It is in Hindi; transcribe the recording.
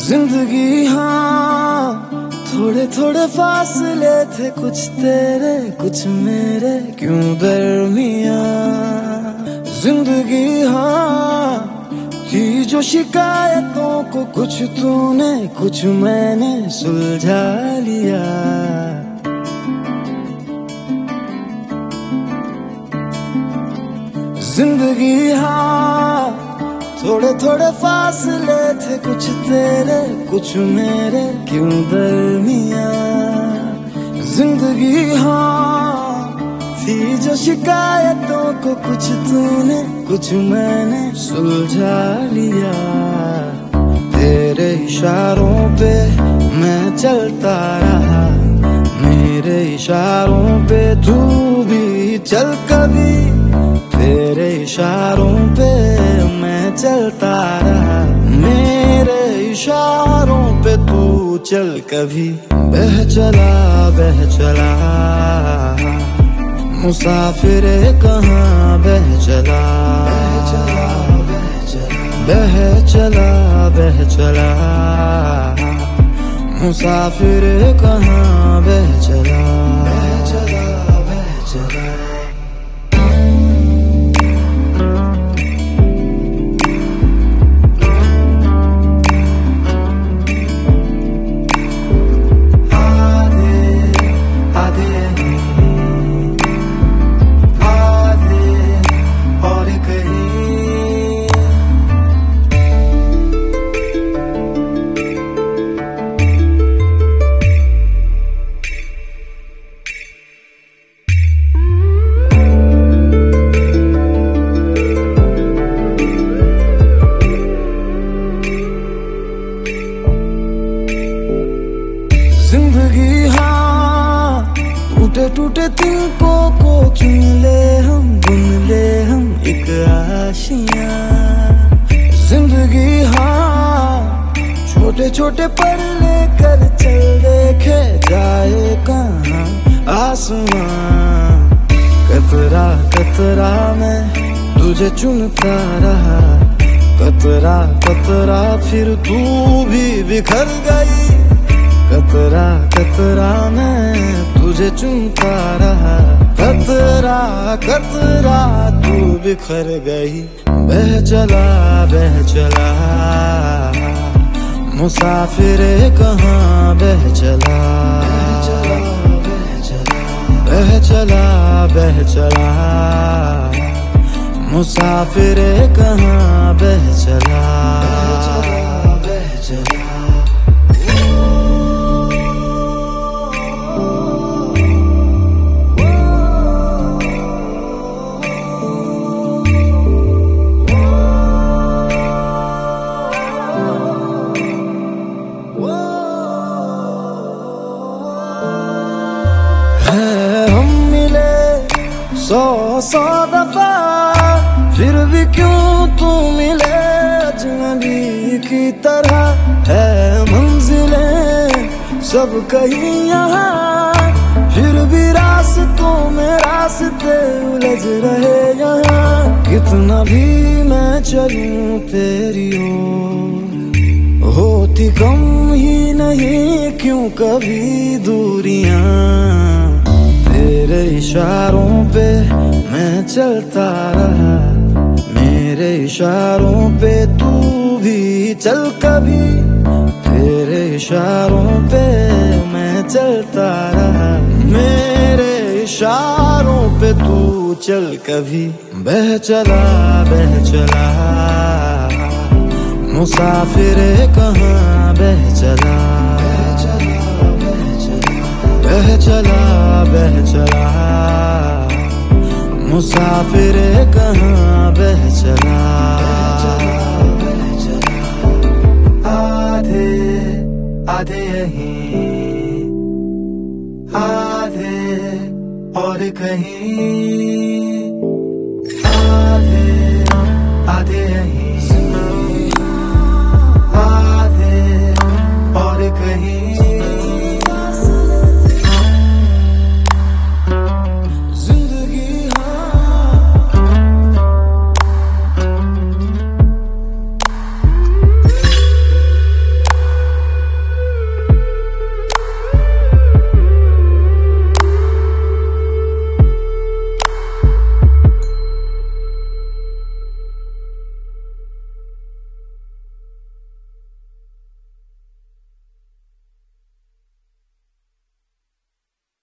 जिंदगी हाँ, थोड़े थोड़े फासले थे, कुछ तेरे कुछ मेरे, क्यों दरमिया। जिंदगी हाँ, थी जो शिकायतों को कुछ तूने कुछ मैंने सुलझा लिया। जिंदगी हाँ, थोड़े थोड़े फासले थे, कुछ तेरे कुछ मेरे, क्यों दरमिया। जिंदगी हाँ, थी जो शिकायतों को कुछ तूने कुछ मैंने सुलझा लिया। तेरे इशारों पे मैं चलता रहा, मेरे इशारों पे तू भी चल कभी। तेरे इशारों पे मैं चलता रहा, मेरे इशारों पे तू चल कभी। बह चला मुसाफिरे कहाँ बह चला, बह चला मुसाफिरे कहाँ बह चला। जिंदगी हाँ, टूटे टूटे तिनकों को चुन ले हम, बुन ले हम एक आशियाँ। जिंदगी हाँ, छोटे छोटे पर लेकर चल, देखे जाए कहाँ आसमां। कतरा कतरा मैं तुझे चुनता रहा, कतरा कतरा फिर तू भी बिखर गई। कतरा कतरा मैं तुझे चुनता रहा, कतरा कतरा तू बिखर गई। बह चला मुसाफिरे कहाँ बह चला, बह चला मुसाफिरे कहाँ बह चला। हम मिले सौ दफा, फिर भी क्यों तू मिले अजनबी की तरह। है मंजिलें सब कहीं यहाँ, फिर भी रास्तों में रास्ते उलझ रहे यहाँ। कितना भी मैं चलूं तेरी ओर, होती कम ही नहीं क्यों कभी दूरियां। तेरे इशारों पे मैं चलता रहा, मेरे इशारों पे तू भी चल कभी। तेरे इशारों पे मैं चलता रहा, मेरे इशारों पे तू चल कभी। बह चला मुसाफिरे कहाँ बह चला, बह चला मुसाफिरे कहाँ बह चला। आधे आधे यहीं, आधे और कहीं।